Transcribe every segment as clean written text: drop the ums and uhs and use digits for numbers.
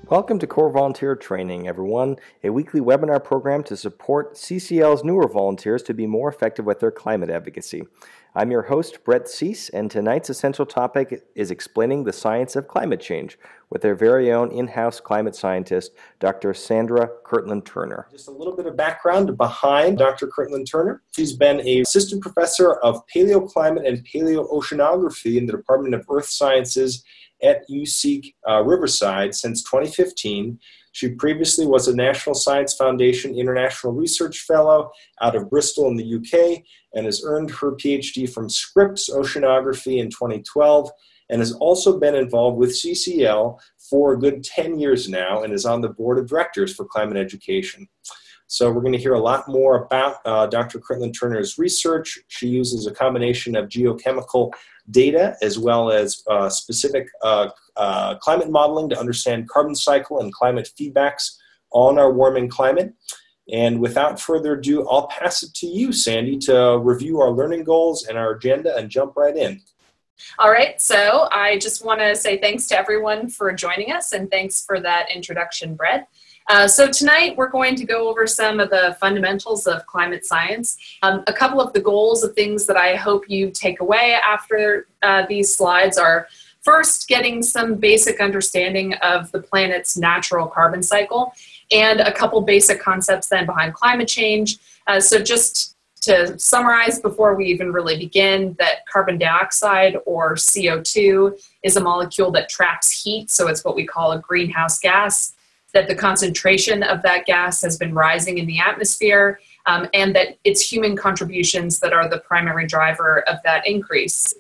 Welcome to Core Volunteer Training, everyone, a weekly webinar program to support CCL's newer volunteers to be more effective with their climate advocacy. I'm your host, Brett Cease, and tonight's essential topic is explaining the science of climate change with our very own in-house climate scientist, Dr. Sandra Kirtland-Turner. Just a little bit of background behind Dr. Kirtland-Turner. She's been an assistant professor of paleoclimate and paleoceanography in the Department of Earth Sciences at UC Riverside since 2015. She previously was a National Science Foundation International Research Fellow out of Bristol in the UK and has earned her PhD from Scripps Oceanography in 2012 and has also been involved with CCL for a good 10 years now and is on the board of directors for climate education. So we're going to hear a lot more about Dr. Kirtland-Turner's research. She uses a combination of geochemical data as well as specific climate modeling to understand carbon cycle and climate feedbacks on our warming climate. And without further ado, I'll pass it to you, Sandy, to review our learning goals and our agenda and jump right in. All right, so I just want to say thanks to everyone for joining us, and thanks for that introduction, Brett. So tonight we're going to go over some of the fundamentals of climate science, a couple of the goals of things that I hope you take away after these slides are first getting some basic understanding of the planet's natural carbon cycle and a couple basic concepts then behind climate change. So just to summarize before we even really begin, that carbon dioxide or CO2 is a molecule that traps heat, so it's what we call a greenhouse gas, that the concentration of that gas has been rising in the atmosphere, and that it's human contributions that are the primary driver of that increase.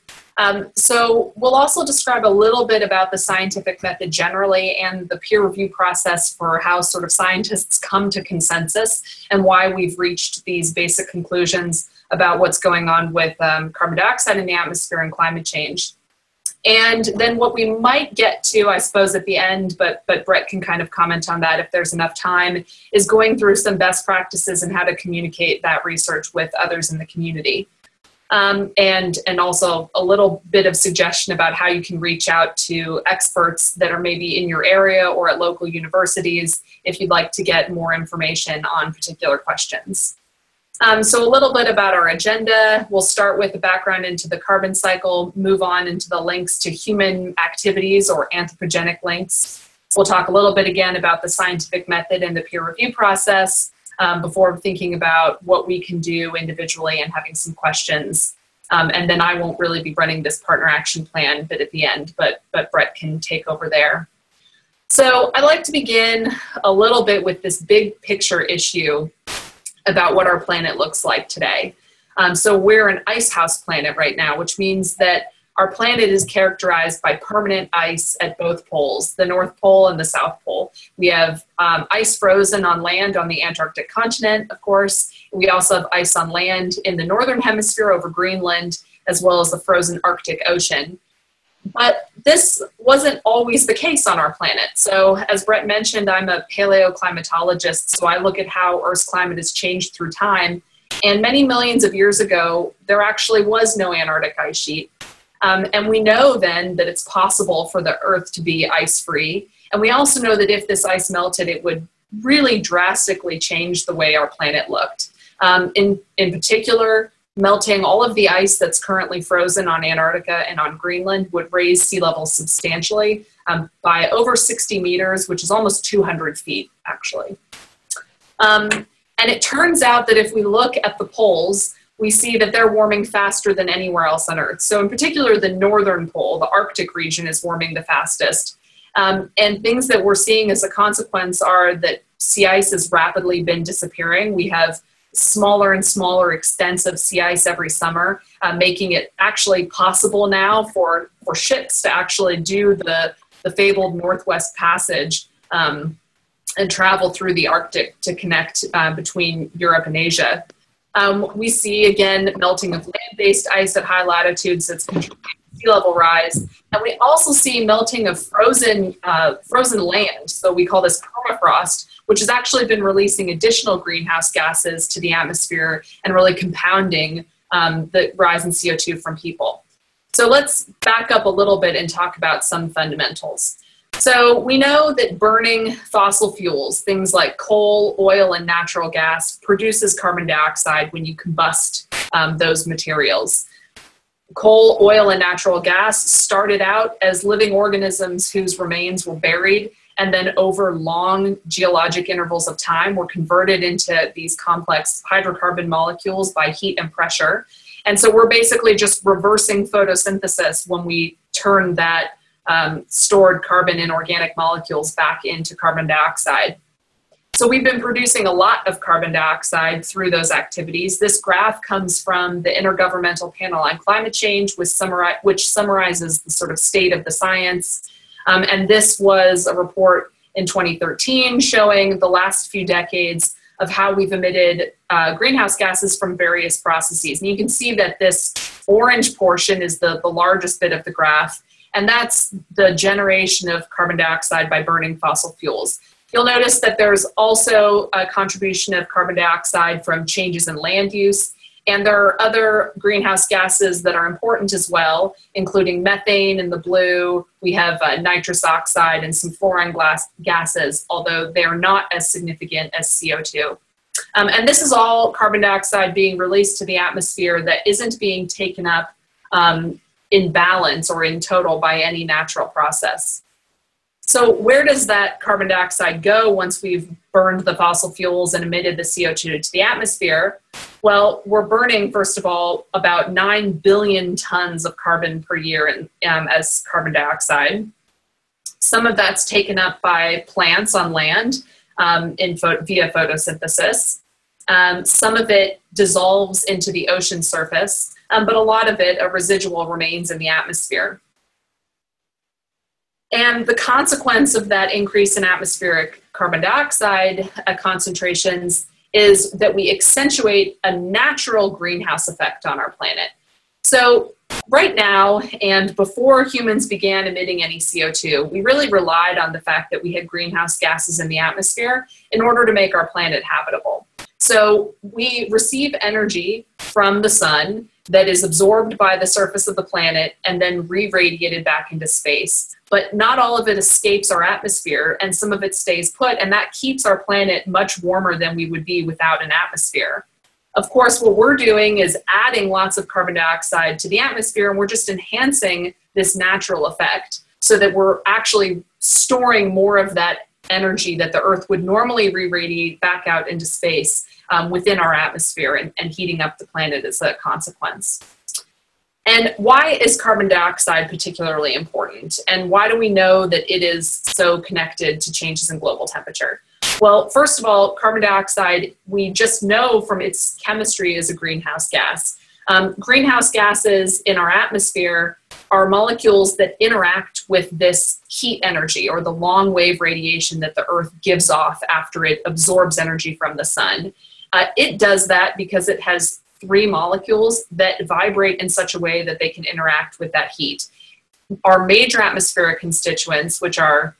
So we'll also describe a little bit about the scientific method generally and the peer review process for how sort of scientists come to consensus and why we've reached these basic conclusions about what's going on with carbon dioxide in the atmosphere and climate change. And then what we might get to, I suppose, at the end, but Brett can kind of comment on that if there's enough time, is going through some best practices and how to communicate that research with others in the community. And also a little bit of suggestion about how you can reach out to experts that are maybe in your area or at local universities if you'd like to get more information on particular questions. So a little bit about our agenda. We'll start with the background into the carbon cycle, move on into the links to human activities or anthropogenic links. We'll talk a little bit again about the scientific method and the peer review process before thinking about what we can do individually and having some questions. And then I won't really be running this partner action plan bit at the end, but Brett can take over there. So I'd like to begin a little bit with this big picture issue about what our planet looks like today. So we're an ice house planet right now, which means that our planet is characterized by permanent ice at both poles, the North Pole and the South Pole. We have ice frozen on land on the Antarctic continent, of course. We also have ice on land in the Northern Hemisphere over Greenland, as well as the frozen Arctic Ocean. But this wasn't always the case on our planet. So as Brett mentioned, I'm a paleoclimatologist, so I look at how Earth's climate has changed through time. And many millions of years ago, there actually was no Antarctic ice sheet. And we know then that it's possible for the Earth to be ice-free. And we also know that if this ice melted, it would really drastically change the way our planet looked. In particular, melting all of the ice that's currently frozen on Antarctica and on Greenland would raise sea levels substantially by over 60 meters, which is almost 200 feet, actually. And it turns out that if we look at the poles, we see that they're warming faster than anywhere else on Earth. So in particular, the northern pole, the Arctic region, is warming the fastest. And things that we're seeing as a consequence are that sea ice has rapidly been disappearing. We have smaller and smaller extents of sea ice every summer, making it actually possible now for ships to actually do the fabled Northwest Passage and travel through the Arctic to connect between Europe and Asia. We see, again, melting of land-based ice at high latitudes that's contributing to sea level rise. And we also see melting of frozen land. So we call this permafrost, which has actually been releasing additional greenhouse gases to the atmosphere and really compounding the rise in CO2 from people. So let's back up a little bit and talk about some fundamentals. So we know that burning fossil fuels, things like coal, oil, and natural gas, produces carbon dioxide when you combust those materials. Coal, oil, and natural gas started out as living organisms whose remains were buried, and then over long geologic intervals of time were converted into these complex hydrocarbon molecules by heat and pressure. And so we're basically just reversing photosynthesis when we turn that stored carbon in organic molecules back into carbon dioxide. So we've been producing a lot of carbon dioxide through those activities. This graph comes from the Intergovernmental Panel on Climate Change, which summarizes the sort of state of the science. And this was a report in 2013 showing the last few decades of how we've emitted greenhouse gases from various processes. And you can see that this orange portion is the largest bit of the graph, and that's the generation of carbon dioxide by burning fossil fuels. You'll notice that there's also a contribution of carbon dioxide from changes in land use, and there are other greenhouse gases that are important as well, including methane in the blue. We have nitrous oxide and some fluorine gases, although they are not as significant as CO2. And this is all carbon dioxide being released to the atmosphere that isn't being taken up in balance or in total by any natural process. So where does that carbon dioxide go once we've burned the fossil fuels and emitted the CO2 to the atmosphere? Well, we're burning, first of all, about 9 billion tons of carbon per year as carbon dioxide. Some of that's taken up by plants on land via photosynthesis. Some of it dissolves into the ocean surface, but a lot of it, a residual, remains in the atmosphere. And the consequence of that increase in atmospheric carbon dioxide concentrations is that we accentuate a natural greenhouse effect on our planet. So right now, and before humans began emitting any CO2, we really relied on the fact that we had greenhouse gases in the atmosphere in order to make our planet habitable. So we receive energy from the sun that is absorbed by the surface of the planet and then re-radiated back into space. But not all of it escapes our atmosphere, and some of it stays put, and that keeps our planet much warmer than we would be without an atmosphere. Of course, what we're doing is adding lots of carbon dioxide to the atmosphere, and we're just enhancing this natural effect so that we're actually storing more of that energy that the Earth would normally re-radiate back out into space within our atmosphere and heating up the planet as a consequence. And why is carbon dioxide particularly important? And why do we know that it is so connected to changes in global temperature? Well, first of all, carbon dioxide, we just know from its chemistry, is a greenhouse gas. Greenhouse gases in our atmosphere are molecules that interact with this heat energy, or the long wave radiation that the Earth gives off after it absorbs energy from the sun. It does that because it has 3 molecules that vibrate in such a way that they can interact with that heat. Our major atmospheric constituents, which are,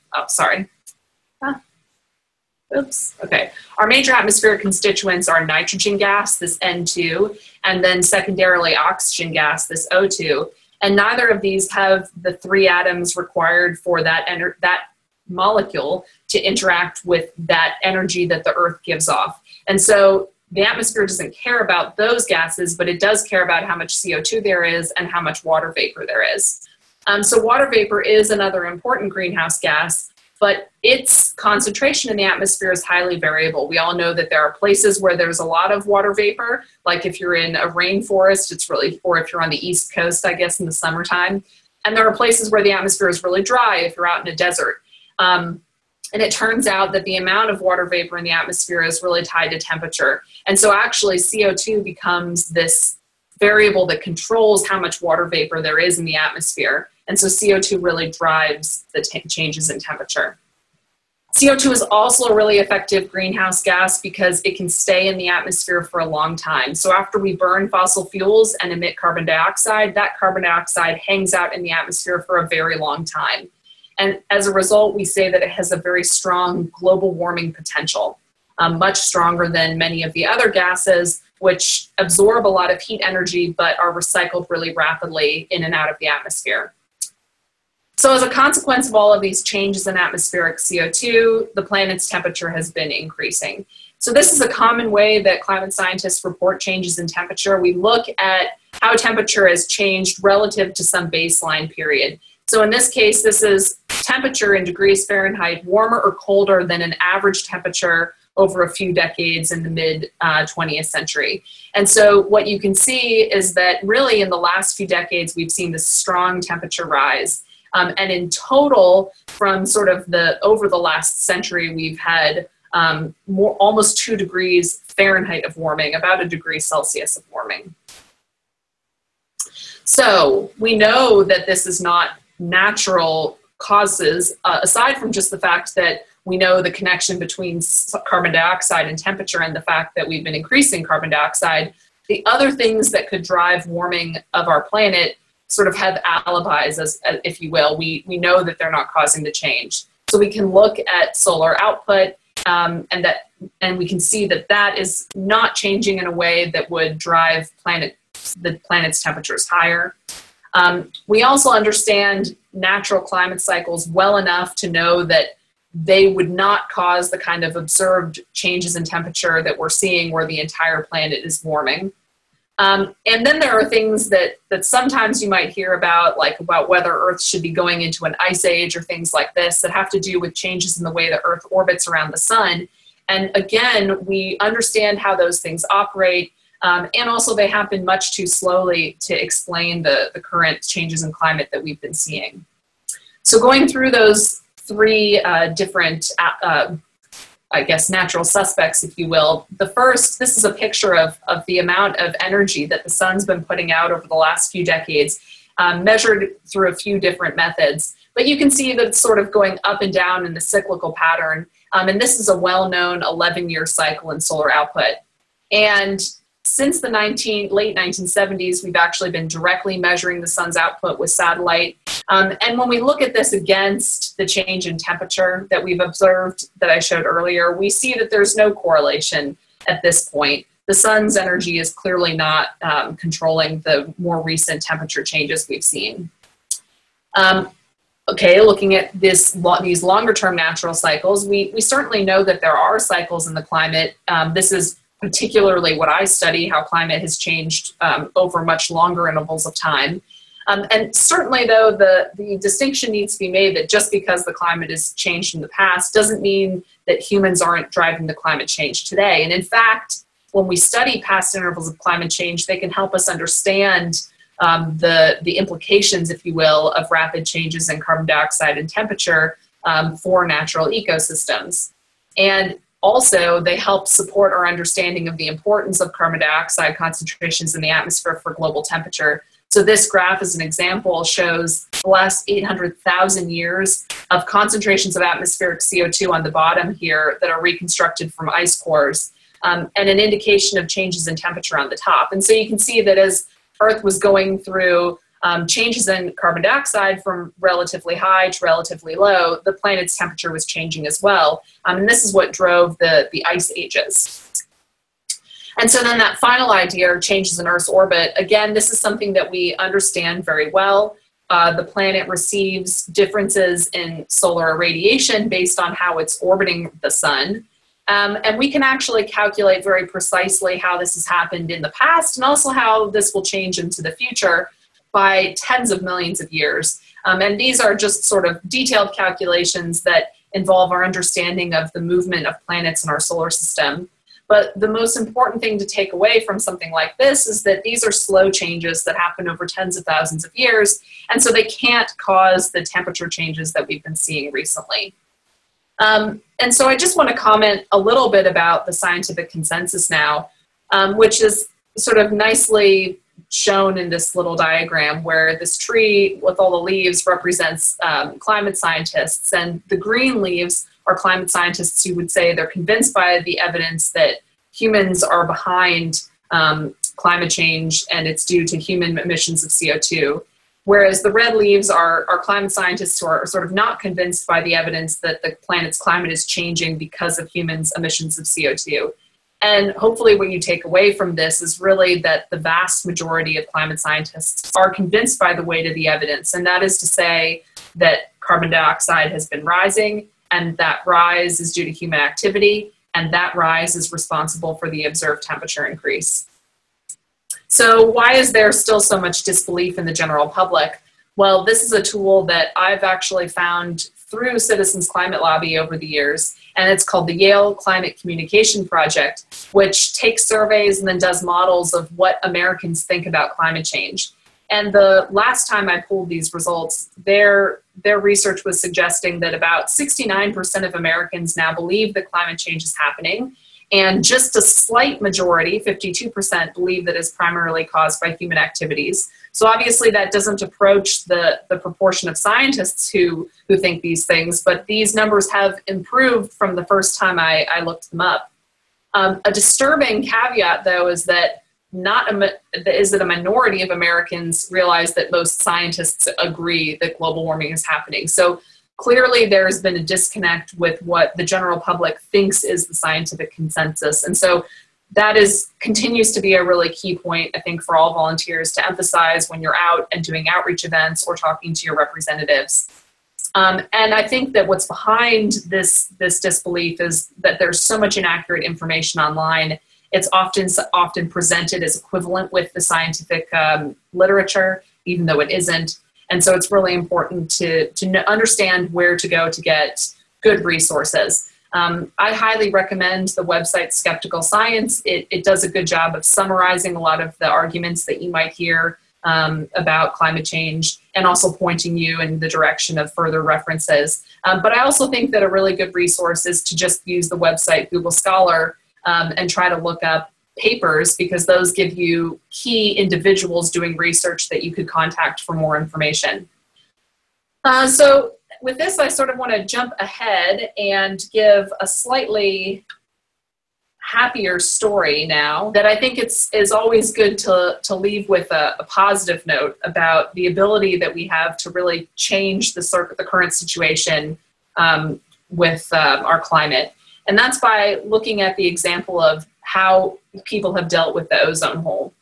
Our major atmospheric constituents are nitrogen gas, this N2, and then secondarily oxygen gas, this O2. And neither of these have the 3 atoms required for that molecule to interact with that energy that the Earth gives off. And so the atmosphere doesn't care about those gases, but it does care about how much CO2 there is and how much water vapor there is. So water vapor is another important greenhouse gas, but its concentration in the atmosphere is highly variable. We all know that there are places where there's a lot of water vapor, like if you're in a rainforest, or if you're on the East Coast, I guess, in the summertime. And there are places where the atmosphere is really dry if you're out in a desert. And it turns out that the amount of water vapor in the atmosphere is really tied to temperature. And so actually CO2 becomes this variable that controls how much water vapor there is in the atmosphere. And so CO2 really drives the changes in temperature. CO2 is also a really effective greenhouse gas because it can stay in the atmosphere for a long time. So after we burn fossil fuels and emit carbon dioxide, that carbon dioxide hangs out in the atmosphere for a very long time. And as a result, we say that it has a very strong global warming potential, much stronger than many of the other gases, which absorb a lot of heat energy but are recycled really rapidly in and out of the atmosphere. So as a consequence of all of these changes in atmospheric CO2, the planet's temperature has been increasing. So this is a common way that climate scientists report changes in temperature. We look at how temperature has changed relative to some baseline period. So in this case, this is temperature in degrees Fahrenheit warmer or colder than an average temperature over a few decades in the mid-20th century. And so what you can see is that really in the last few decades, we've seen this strong temperature rise. And in total, from sort of over the last century, we've had almost 2 degrees Fahrenheit of warming, about a degree Celsius of warming. So we know that this is not natural causes, aside from just the fact that we know the connection between carbon dioxide and temperature and the fact that we've been increasing carbon dioxide. The other things that could drive warming of our planet sort of have alibis, as if you will. We know that they're not causing the change. So we can look at solar output and we can see that that is not changing in a way that would drive the planet's temperatures higher. We also understand natural climate cycles well enough to know that they would not cause the kind of observed changes in temperature that we're seeing where the entire planet is warming. And then there are things that sometimes you might hear about, like about whether Earth should be going into an ice age or things like this that have to do with changes in the way that Earth orbits around the sun. And again, we understand how those things operate. And also they happen much too slowly to explain the current changes in climate that we've been seeing. So going through those 3 different, I guess, natural suspects, if you will. The first, this is a picture of the amount of energy that the sun's been putting out over the last few decades, measured through a few different methods. But you can see that it's sort of going up and down in the cyclical pattern. And this is a well-known 11-year cycle in solar output. And since the late 1970s, we've actually been directly measuring the sun's output with satellite. And when we look at this against the change in temperature that we've observed that I showed earlier, we see that there's no correlation at this point. The sun's energy is clearly not controlling the more recent temperature changes we've seen. Okay, looking at these longer-term natural cycles, we certainly know that there are cycles in the climate. This is particularly what I study, how climate has changed over much longer intervals of time. And certainly, though, the distinction needs to be made that just because the climate has changed in the past doesn't mean that humans aren't driving the climate change today. And in fact, when we study past intervals of climate change, they can help us understand the implications, if you will, of rapid changes in carbon dioxide and temperature for natural ecosystems. And also, they help support our understanding of the importance of carbon dioxide concentrations in the atmosphere for global temperature. So this graph, as an example, shows the last 800,000 years of concentrations of atmospheric CO2 on the bottom here that are reconstructed from ice cores, and an indication of changes in temperature on the top. And so you can see that as Earth was going through changes in carbon dioxide from relatively high to relatively low, the planet's temperature was changing as well. And this is what drove the ice ages. And so then that final idea, changes in Earth's orbit, again, this is something that we understand very well. The planet receives differences in solar irradiation based on how it's orbiting the sun. And we can actually calculate very precisely how this has happened in the past and also how this will change into the future by tens of millions of years. And these are just sort of detailed calculations that involve our understanding of the movement of planets in our solar system. But the most important thing to take away from something like this is that these are slow changes that happen over tens of thousands of years, and so they can't cause the temperature changes that we've been seeing recently. And so I just want to comment a little bit about the scientific consensus now, which is sort of nicely shown in this little diagram where this tree with all the leaves represents climate scientists, and the green leaves are climate scientists who would say they're convinced by the evidence that humans are behind climate change and it's due to human emissions of CO2. Whereas the red leaves are climate scientists who are sort of not convinced by the evidence that the planet's climate is changing because of humans' emissions of CO2. And hopefully what you take away from this is really that the vast majority of climate scientists are convinced by the weight of the evidence. And that is to say that carbon dioxide has been rising, and that rise is due to human activity, and that rise is responsible for the observed temperature increase. So why is there still so much disbelief in the general public? Well, this is a tool that I've actually found through Citizens Climate Lobby over the years, and it's called the Yale Climate Communication Project, which takes surveys and then does models of what Americans think about climate change. And the last time I pulled these results, their research was suggesting that about 69% of Americans now believe that climate change is happening, and just a slight majority, 52%, believe that it's primarily caused by human activities. So obviously that doesn't approach the proportion of scientists who think these things, but these numbers have improved from the first time I looked them up. A disturbing caveat, though, is that a minority of Americans realize that most scientists agree that global warming is happening. So clearly there's been a disconnect with what the general public thinks is the scientific consensus. And so that continues to be a really key point, I think, for all volunteers to emphasize when you're out and doing outreach events or talking to your representatives. And I think that what's behind this disbelief is that there's so much inaccurate information online. It's often presented as equivalent with the scientific literature, even though it isn't. And so it's really important to understand where to go to get good resources. I highly recommend the website Skeptical Science. It does a good job of summarizing a lot of the arguments that you might hear about climate change, and also pointing you in the direction of further references. But I also think that a really good resource is to just use the website Google Scholar and try to look up papers, because those give you key individuals doing research that you could contact for more information. So with this, I sort of want to jump ahead and give a slightly happier story now that I think is always good to leave with a positive note about the ability that we have to really change the current situation with our climate. And that's by looking at the example of how people have dealt with the ozone hole.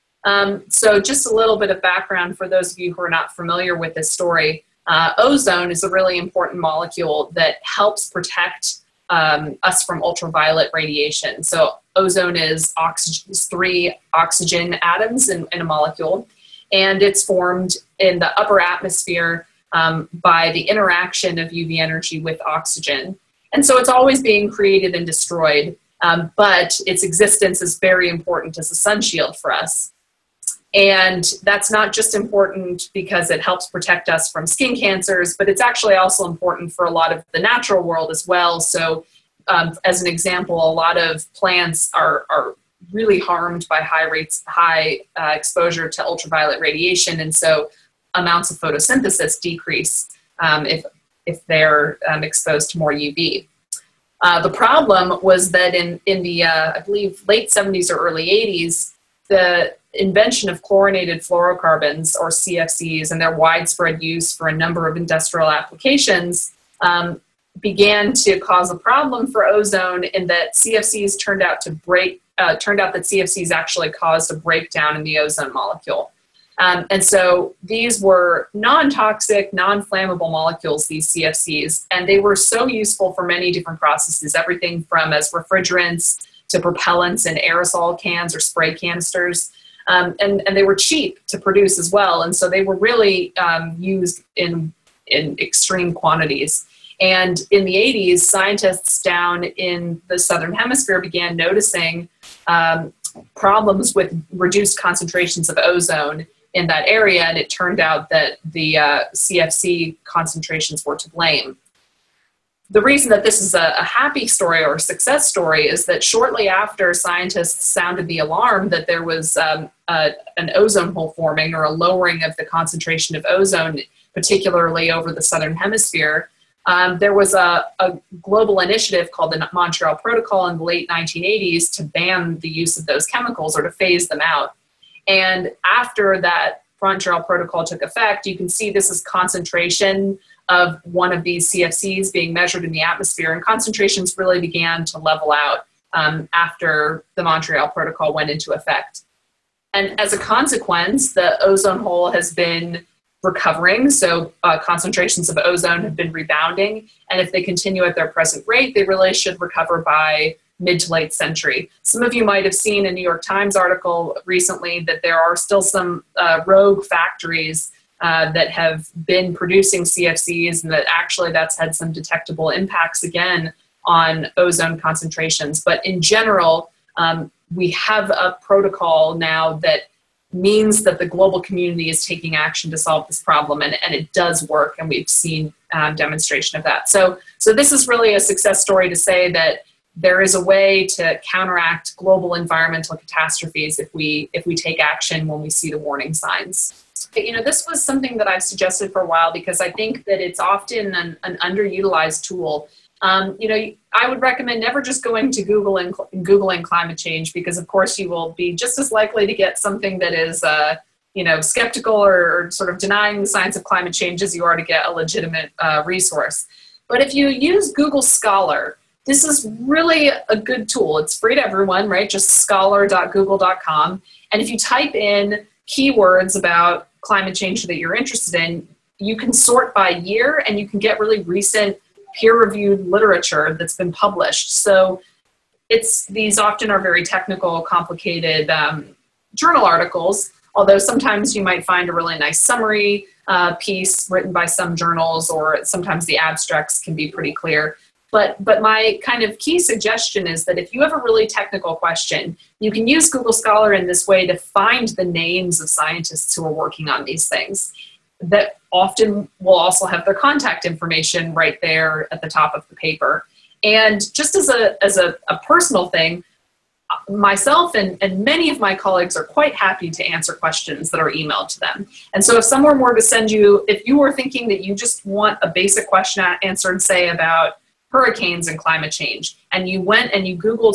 So just a little bit of background for those of you who are not familiar with this story. Ozone is a really important molecule that helps protect us from ultraviolet radiation. So ozone is three oxygen atoms in a molecule, and it's formed in the upper atmosphere by the interaction of UV energy with oxygen. And so it's always being created and destroyed, but its existence is very important as a sun shield for us. And that's not just important because it helps protect us from skin cancers, but it's actually also important for a lot of the natural world as well. So as an example, a lot of plants are really harmed by high exposure to ultraviolet radiation. And so amounts of photosynthesis decrease if they're exposed to more UV. The problem was that in the, I believe, late 70s or early 80s, the invention of chlorinated fluorocarbons, or CFCs, and their widespread use for a number of industrial applications began to cause a problem for ozone, in that CFCs turned out that CFCs actually caused a breakdown in the ozone molecule. And so these were non-toxic, non-flammable molecules, these CFCs, and they were so useful for many different processes, everything from as refrigerants to propellants in aerosol cans or spray canisters. And they were cheap to produce as well. And so they were really used in extreme quantities. And in the 80s, scientists down in the Southern Hemisphere began noticing problems with reduced concentrations of ozone in that area. And it turned out that the CFC concentrations were to blame. The reason that this is a happy story or a success story is that shortly after scientists sounded the alarm that there was an ozone hole forming, or a lowering of the concentration of ozone, particularly over the Southern Hemisphere, there was a global initiative called the Montreal Protocol in the late 1980s to ban the use of those chemicals, or to phase them out. And after that Montreal Protocol took effect, you can see this is concentration of one of these CFCs being measured in the atmosphere, and concentrations really began to level out after the Montreal Protocol went into effect. And as a consequence, the ozone hole has been recovering. So concentrations of ozone have been rebounding. And if they continue at their present rate, they really should recover by mid to late century. Some of you might have seen a New York Times article recently that there are still some rogue factories that have been producing CFCs, and that actually that's had some detectable impacts again on ozone concentrations. But in general, we have a protocol now that means that the global community is taking action to solve this problem, and it does work, and we've seen demonstration of that. So this is really a success story to say that there is a way to counteract global environmental catastrophes if we take action when we see the warning signs. This was something that I've suggested for a while because I think that it's often an underutilized tool. I would recommend never just going to Google and Googling climate change, because of course you will be just as likely to get something that is, skeptical or sort of denying the science of climate change as you are to get a legitimate resource. But if you use Google Scholar, this is really a good tool. It's free to everyone, right? Just scholar.google.com. And if you type in keywords about climate change that you're interested in, you can sort by year, and you can get really recent peer-reviewed literature that's been published. So these often are very technical, complicated journal articles, although sometimes you might find a really nice summary piece written by some journals, or sometimes the abstracts can be pretty clear. But my kind of key suggestion is that if you have a really technical question, you can use Google Scholar in this way to find the names of scientists who are working on these things. That often will also have their contact information right there at the top of the paper. And just as a personal thing, myself and many of my colleagues are quite happy to answer questions that are emailed to them. And so if someone were to send you, if you were thinking that you just want a basic question answered, say about hurricanes and climate change, and you went and you Google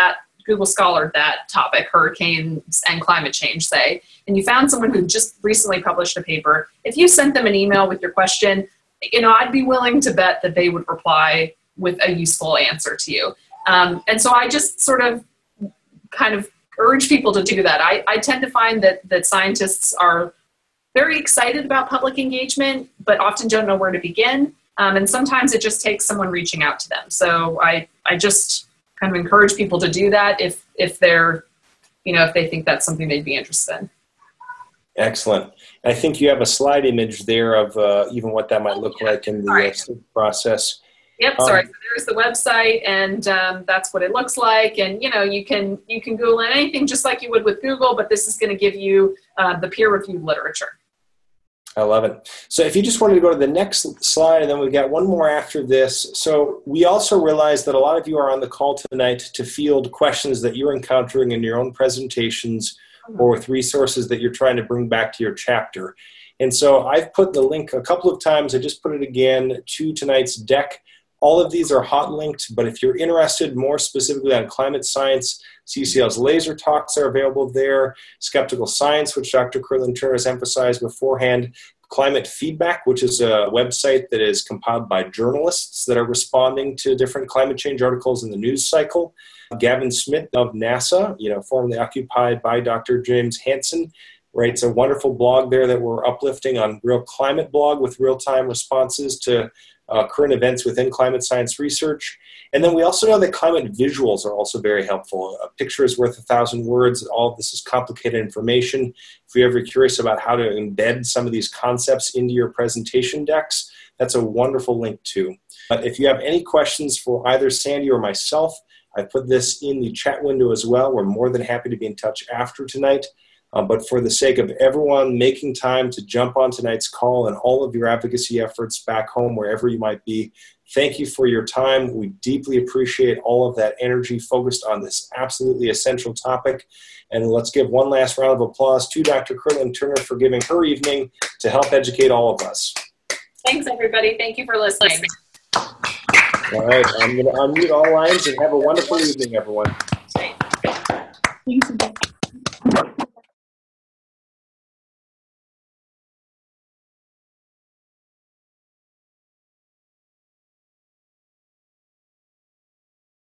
Scholar that topic, hurricanes and climate change, say, and you found someone who just recently published a paper, if you sent them an email with your question, I'd be willing to bet that they would reply with a useful answer to you. And so I just sort of kind of urge people to do that. I tend to find that scientists are very excited about public engagement, but often don't know where to begin. And sometimes it just takes someone reaching out to them. So I just kind of encourage people to do that if they're, if they think that's something they'd be interested in. Excellent. I think you have a slide image there of even what that might look like in the process. Yep, sorry. So there's the website, and that's what it looks like. And you can Google anything just like you would with Google, but this is going to give you the peer-reviewed literature. I love it. So if you just wanted to go to the next slide, and then we've got one more after this. So we also realize that a lot of you are on the call tonight to field questions that you're encountering in your own presentations or with resources that you're trying to bring back to your chapter. And so I've put the link a couple of times. I just put it again to tonight's deck. All of these are hot linked, but if you're interested more specifically on climate science, CCL's laser talks are available there. Skeptical Science, which Dr. Kirtland-Turner has emphasized beforehand. Climate Feedback, which is a website that is compiled by journalists that are responding to different climate change articles in the news cycle. Gavin Smith of NASA, formerly occupied by Dr. James Hansen, writes a wonderful blog there that we're uplifting on Real Climate Blog with real-time responses to current events within climate science research. And then we also know that climate visuals are also very helpful. A picture is worth 1,000 words. All of this is complicated information. If you're ever curious about how to embed some of these concepts into your presentation decks, that's a wonderful link too. If you have any questions for either Sandy or myself, I put this in the chat window as well. We're more than happy to be in touch after tonight. But for the sake of everyone making time to jump on tonight's call and all of your advocacy efforts back home, wherever you might be, thank you for your time. We deeply appreciate all of that energy focused on this absolutely essential topic. And let's give one last round of applause to Dr. Kirtland-Turner for giving her evening to help educate all of us. Thanks, everybody. Thank you for listening. All right, I'm going to unmute all lines and have a wonderful evening, everyone. Thank you.